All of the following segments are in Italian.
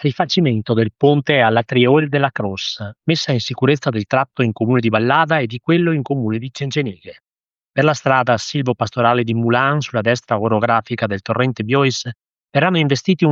Rifacimento del ponte alla Triol della Croce, messa in sicurezza del tratto in comune di Vallada e di quello in comune di Cencenighe. Per la strada silvopastorale di Moulins, sulla destra orografica del torrente Biois, verranno investiti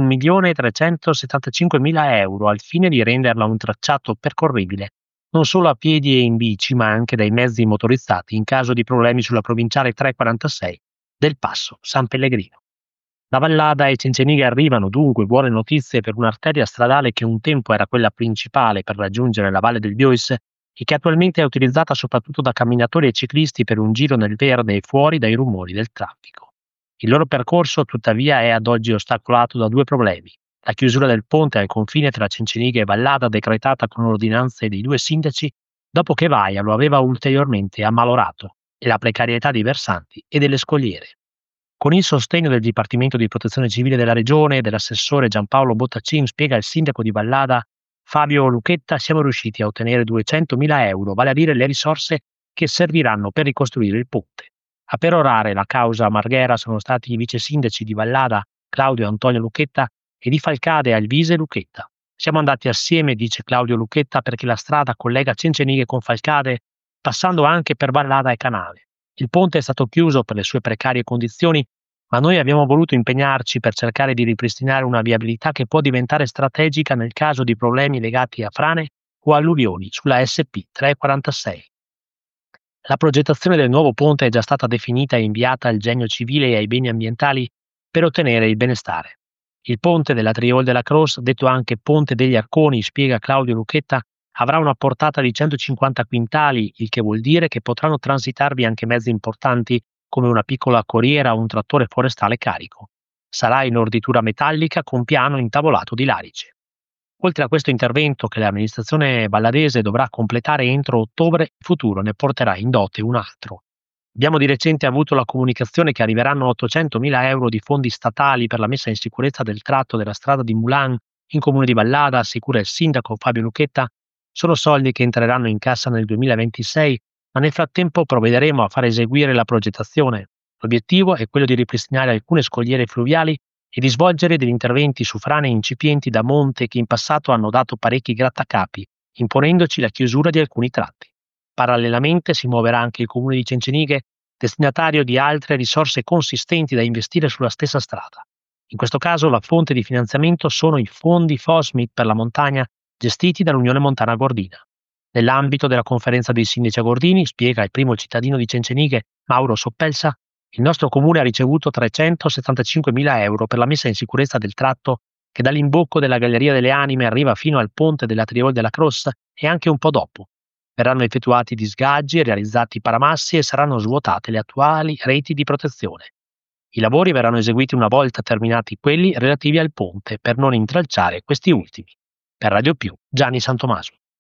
1.375.000 euro al fine di renderla un tracciato percorribile, non solo a piedi e in bici, ma anche dai mezzi motorizzati in caso di problemi sulla provinciale 346 del Passo San Pellegrino. Da Vallada e Cencenighe arrivano dunque buone notizie per un'arteria stradale che un tempo era quella principale per raggiungere la Valle del Biois e che attualmente è utilizzata soprattutto da camminatori e ciclisti per un giro nel verde e fuori dai rumori del traffico. Il loro percorso, tuttavia, è ad oggi ostacolato da due problemi: la chiusura del ponte al confine tra Cencenighe e Vallada, decretata con ordinanze dei due sindaci dopo che Vaia lo aveva ulteriormente ammalorato, e la precarietà dei versanti e delle scogliere. Con il sostegno del Dipartimento di Protezione Civile della Regione e dell'assessore Giampaolo Bottacin, spiega il sindaco di Vallada Fabio Lucchetta, siamo riusciti a ottenere 200.000 euro, vale a dire le risorse che serviranno per ricostruire il ponte. A perorare la causa Marghera sono stati i vice sindaci di Vallada, Claudio e Antonio Lucchetta, e di Falcade, Alvise e Lucchetta. Siamo andati assieme, dice Claudio Lucchetta, perché la strada collega Cencenighe con Falcade, passando anche per Vallada e Canale. Il ponte è stato chiuso per le sue precarie condizioni, ma noi abbiamo voluto impegnarci per cercare di ripristinare una viabilità che può diventare strategica nel caso di problemi legati a frane o alluvioni sulla SP 346. La progettazione del nuovo ponte è già stata definita e inviata al Genio Civile e ai beni ambientali per ottenere il benestare. Il ponte della Triol della Croce, detto anche Ponte degli Arconi, spiega Claudio Lucchetta, avrà una portata di 150 quintali, il che vuol dire che potranno transitarvi anche mezzi importanti come una piccola corriera o un trattore forestale carico. Sarà in orditura metallica con piano intavolato di larice. Oltre a questo intervento che l'amministrazione valladese dovrà completare entro ottobre, il futuro ne porterà in dote un altro. Abbiamo di recente avuto la comunicazione che arriveranno 800.000 euro di fondi statali per la messa in sicurezza del tratto della strada di Moulins in comune di Vallada, assicura il sindaco Fabio Lucchetta. Sono soldi che entreranno in cassa nel 2026, ma nel frattempo provvederemo a far eseguire la progettazione. L'obiettivo è quello di ripristinare alcune scogliere fluviali e di svolgere degli interventi su frane incipienti da monte che in passato hanno dato parecchi grattacapi, imponendoci la chiusura di alcuni tratti. Parallelamente si muoverà anche il comune di Cencenighe, destinatario di altre risorse consistenti da investire sulla stessa strada. In questo caso la fonte di finanziamento sono i fondi FOSMIT per la montagna gestiti dall'Unione Montana Gordina. Nell'ambito della conferenza dei sindaci a Gordini, spiega il primo cittadino di Cencenighe, Mauro Soppelsa, il nostro comune ha ricevuto 375.000 euro per la messa in sicurezza del tratto che dall'imbocco della Galleria delle Anime arriva fino al ponte della Triol della Croce e anche un po' dopo. Verranno effettuati disgaggi, realizzati paramassi e saranno svuotate le attuali reti di protezione. I lavori verranno eseguiti una volta terminati quelli relativi al ponte per non intralciare questi ultimi. Per Radio Più, Gianni Santomaso.